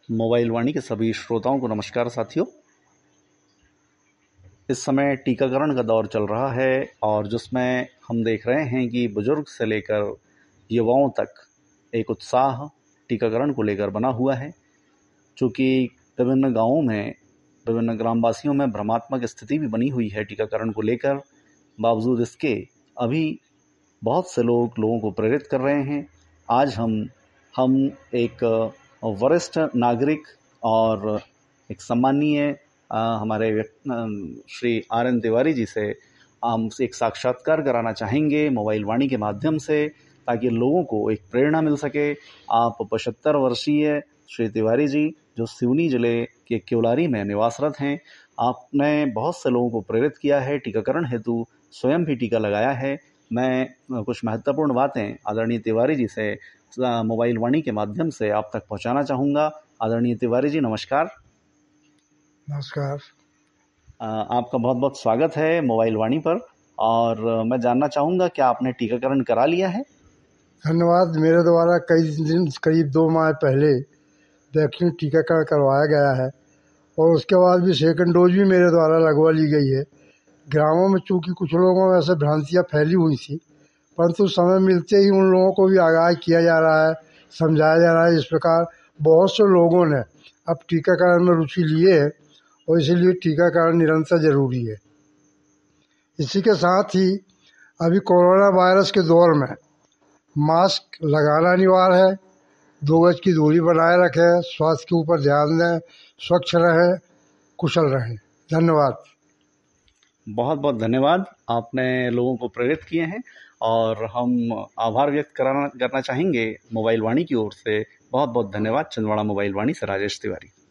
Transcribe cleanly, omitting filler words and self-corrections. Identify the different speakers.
Speaker 1: Mobile वाणी के सभी श्रोताओं को नमस्कार साथियों। इस समय टीकाकरण का दौर चल रहा है और जिसमें हम देख रहे हैं कि बुजुर्ग से लेकर युवाओं तक एक उत्साह टीकाकरण को लेकर बना हुआ है। चूँकि विभिन्न गांवों में, विभिन्न ग्रामवासियों में भ्रमात्मक स्थिति भी बनी हुई है टीकाकरण को लेकर, बावजूद इसके अभी बहुत से लोगों को प्रेरित कर रहे हैं। आज हम एक वरिष्ठ नागरिक और एक सम्मानीय हमारे श्री RN तिवारी जी से हम एक साक्षात्कार कराना चाहेंगे मोबाइल वाणी के माध्यम से, ताकि लोगों को एक प्रेरणा मिल सके। आप 75 वर्षीय श्री तिवारी जी, जो सिवनी जिले के क्योलारी में निवासरत हैं, आपने बहुत से लोगों को प्रेरित किया है टीकाकरण हेतु, स्वयं भी टीका लगाया है। मैं कुछ महत्वपूर्ण बातें आदरणीय तिवारी जी से मोबाइल वाणी के माध्यम से आप तक पहुंचाना चाहूँगा। आदरणीय तिवारी जी, नमस्कार।
Speaker 2: नमस्कार।
Speaker 1: आपका बहुत बहुत स्वागत है मोबाइल वाणी पर। और मैं जानना चाहूँगा, क्या आपने टीकाकरण करा लिया है?
Speaker 2: धन्यवाद। मेरे द्वारा करीब 2 माह पहले वैक्सीन टीकाकरण करवाया गया है और उसके बाद भी सेकंड डोज भी मेरे द्वारा लगवा ली गई है। ग्रामों में चूँकि कुछ लोगों में ऐसे भ्रांतियाँ फैली हुई थी, परंतु समय मिलते ही उन लोगों को भी आगाह किया जा रहा है, समझाया जा रहा है। इस प्रकार बहुत से लोगों ने अब टीकाकरण में रुचि लिए है और इसीलिए टीकाकरण निरंतर जरूरी है। इसी के साथ ही अभी कोरोना वायरस के दौर में मास्क लगाना अनिवार्य है, 2 गज की दूरी बनाए रखें, स्वास्थ्य के ऊपर ध्यान दें, स्वच्छ रहें, कुशल रहें। धन्यवाद।
Speaker 1: बहुत बहुत धन्यवाद, आपने लोगों को प्रेरित किए हैं और हम आभार व्यक्त करना चाहेंगे मोबाइल वाणी की ओर से। बहुत बहुत धन्यवाद। छिंदवाड़ा मोबाइल वाणी से राजेश तिवारी।